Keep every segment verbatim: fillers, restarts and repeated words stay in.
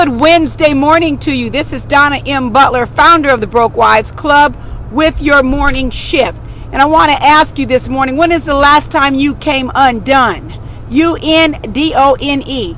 Good Wednesday morning to you. This is Donna M. Butler, founder of the Broke Wives Club, with your morning shift. And I want to ask you this morning, when is the last time you came undone? U N D O N E,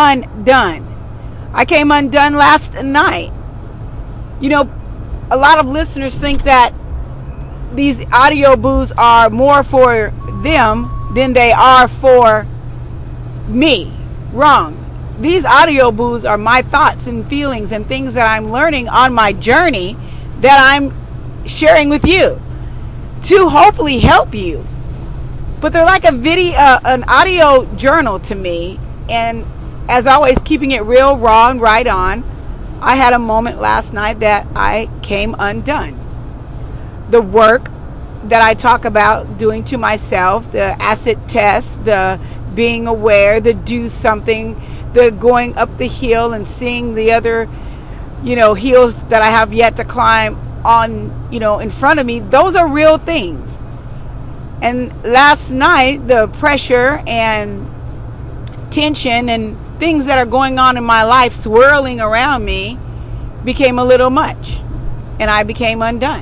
undone. I came undone last night. You know, a lot of listeners think that these audio boos are more for them than they are for me. Wrong. These audio boos are my thoughts and feelings and things that I'm learning on my journey that I'm sharing with you to hopefully help you. But they're like a video, uh, an audio journal to me. And as always, keeping it real, raw, and right on. I had a moment last night that I came undone. The work that I talk about doing to myself, the acid test, the being aware, the do something, the going up the hill and seeing the other, you know, hills that I have yet to climb on, you know, in front of me. Those are real things. And last night, the pressure and tension and things that are going on in my life swirling around me became a little much, and I became undone.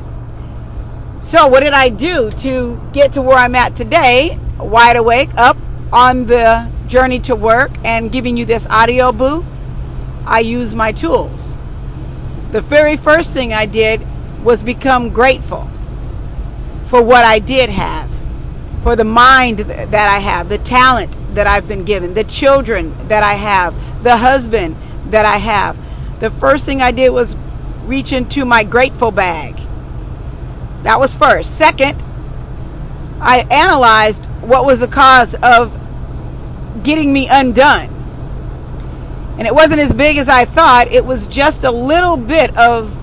So what did I do to get to where I'm at today, wide awake, up on the journey to work and giving you this audio boo? I used my tools. The very first thing I did was become grateful for what I did have, for the mind that I have, the talent that I've been given, the children that I have, the husband that I have. The first thing I did was reach into my grateful bag. That was first. Second, I analyzed what was the cause of getting me undone. And it wasn't as big as I thought. It was just a little bit of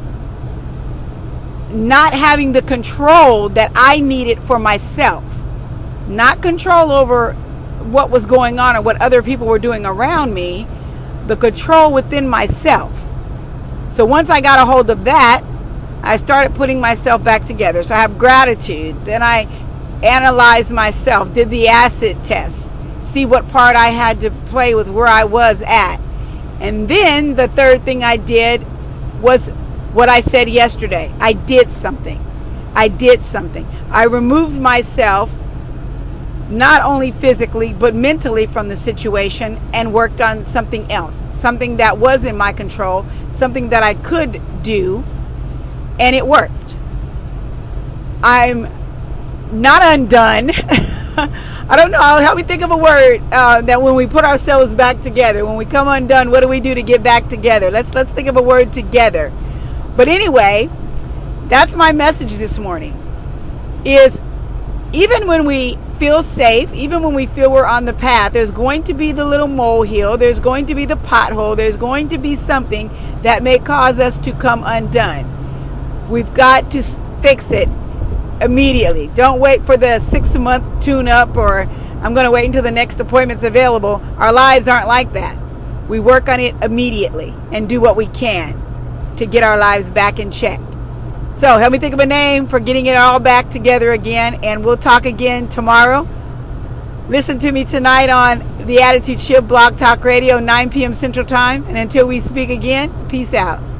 not having the control that I needed for myself. Not control over what was going on or what other people were doing around me. The control within myself. So once I got a hold of that, I started putting myself back together. So I have gratitude. Then I analyzed myself, did the acid test, see what part I had to play with where I was at. And then the third thing I did was what I said yesterday. I did something. I did something. I removed myself, not only physically, but mentally from the situation and worked on something else. Something that was in my control, something that I could do, and it worked. I'm not undone. I don't know. Help me think of a word uh, that when we put ourselves back together, when we come undone, what do we do to get back together? Let's let's think of a word together. But anyway, that's my message this morning. Is even when we feel safe, even when we feel we're on the path, there's going to be the little molehill, there's going to be the pothole, there's going to be something that may cause us to come undone. We've got to fix it immediately. Don't wait for the six month tune up or I'm going to wait until the next appointment's available. Our lives aren't like that. We work on it immediately and do what we can to get our lives back in check. So help me think of a name for getting it all back together again, and we'll talk again tomorrow. Listen to me tonight on The Attitude Shift Blog Talk Radio, nine p.m. Central Time. And until we speak again, peace out.